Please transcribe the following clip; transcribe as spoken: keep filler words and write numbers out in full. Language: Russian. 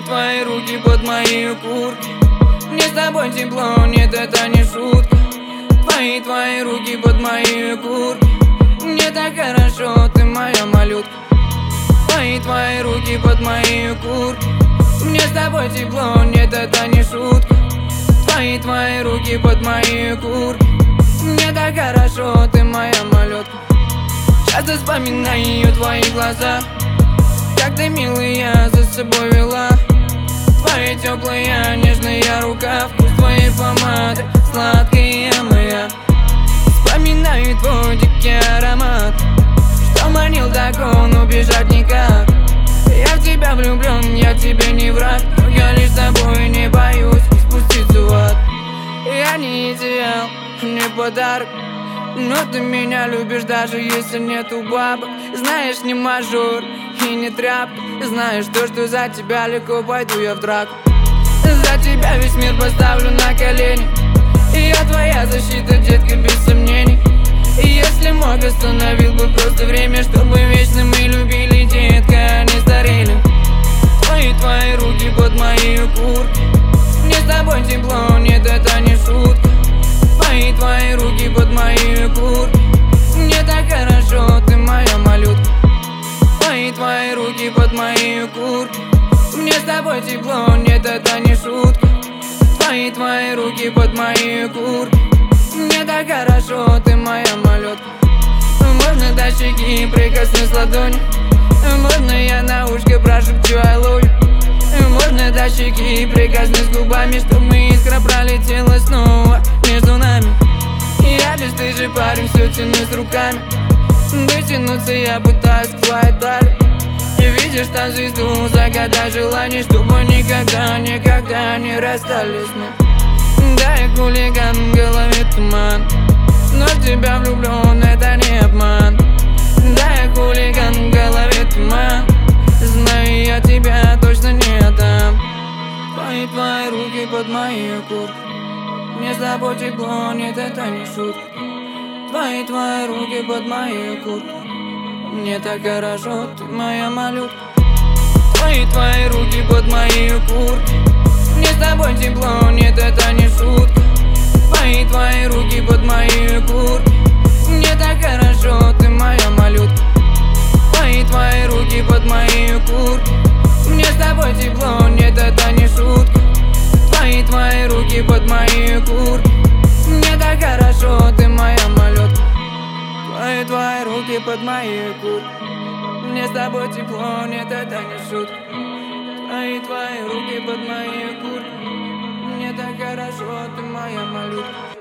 твои руки под мои куртки. Мне с тобой тепло, нет, это не шутка. Твои, твои руки под мои куртки. Мне так хорошо, ты моя малютка. Твои, твои руки под мои куртки. Мне с тобой тепло, нет, это не шутка. Твои, твои руки под мои куртки. Мне так хорошо, ты моя малютка. Часто вспоминаю твои глаза, как ты, милая, за собой вела. Твоя теплая, нежная рука, вкус твоей помады, сладкая моя. Вспоминаю твой дикий аромат, что манил, так он убежать никак. Я в тебя влюблен, я тебе не враг, но я лишь с тобой не боюсь спуститься в ад. Я не идеал, не подарок, но ты меня любишь, даже если нету бабок. Знаешь, не мажор и не тряпка. Знаешь то, что за тебя легко пойду я в драку. За тебя весь мир поставлю на колени. И я твоя защита, детка, без сомнений. И если мог, остановил бы просто время, чтобы вечно мы любили, детка, а не старели. Твои, твои руки под мои куртки. Мне с тобой тепло, нет, это не шутка. Твои, твои руки под мои куртки. Мне так хорошо, ты моя малютка. Твои, твои руки под мои куртки. Мне с тобой тепло, нет, это не шутка. Твои, твои руки под мои куртки. Мне так хорошо, ты моя малютка. Можно до щеки прикоснусь ладонью. Можно я на ушко прошепчу I love you. Можно до щеки прикоснусь губами, чтоб мы искра пролетела снова между нами. Я бесстыжий парень, все тянусь руками. Дотянуться я пытаюсь к твоей талии. И видишь там звезду, загадай желание, чтобы никогда, никогда не расстались мы. Да, я хулиган, в голове туман, но в тебя влюблен, это не обман. Да, я хулиган, в голове туман, знаю, я тебя точно не отдам. Твои, твои руки под мои куртки. Мне с тобой тепло, нет, это не шутка. Твои, твои руки под мои куртки. Мне так хорошо, ты моя малютка. Твои, твои руки под мои куртки. Мне с тобой тепло, нет, это не шутка. Твои, твои руки под мои куртки. Мне так хорошо, ты моя малютка. Твои, твои руки под мои куртки. Мне с тобой тепло, нет, это не шутка. Твои, твои руки под мои куртки. Мне так хорошо, ты моя малютка. Твои, твои руки под мои куртки. Мне с тобой тепло, нет, это не шутка. Твои, твои руки под мои куртки. Мне так хорошо, ты моя малютка.